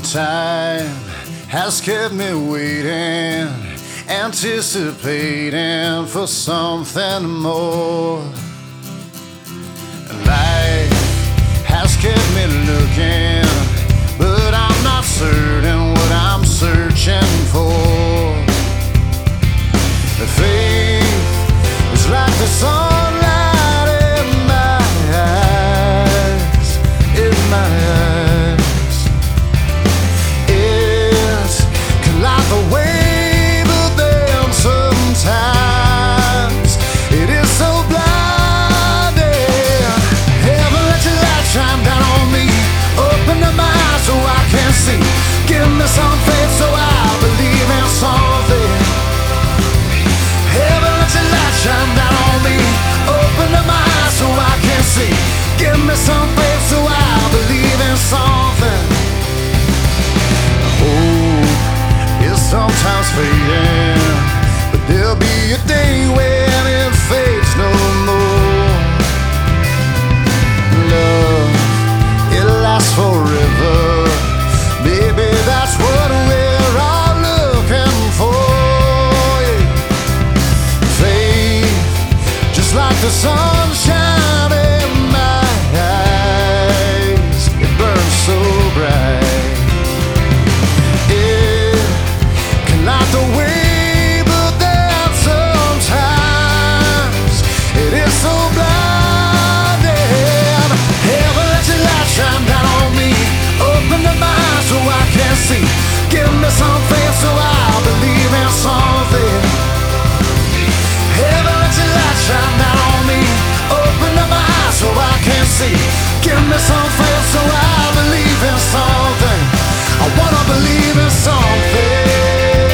Time has kept me waiting, anticipating for something more. Life has kept me looking, but I'm not certain what I'm searching for. Faith is like the sunlight in my eyes, in my eyes. It can light the way, but then sometimes it is so blinding. Heaven, let your light shine down on me. Open up my eyes so I can see. Give me some faith so I believe in something. Heaven, let your light shine down on me. Open up my eyes so I can see. Give me some faith so I believe in something. Hope is sometimes fading, but there'll be a day when it fades no more. Love, it lasts forever. Maybe that's what we're all looking for. Faith, just like the sunshine in my eyes, it burns so bright. It can light the way, but then sometimes it is so blinding. Heaven, let your light shine down on me. Open up my eyes so I can see. Give me some faith so I believe in something. Heaven, let your light shine down on me. Open up my eyes so I can see. Give me some faith so I believe in something. I wanna believe in something.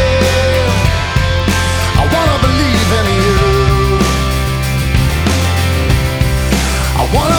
I wanna believe in you. I wanna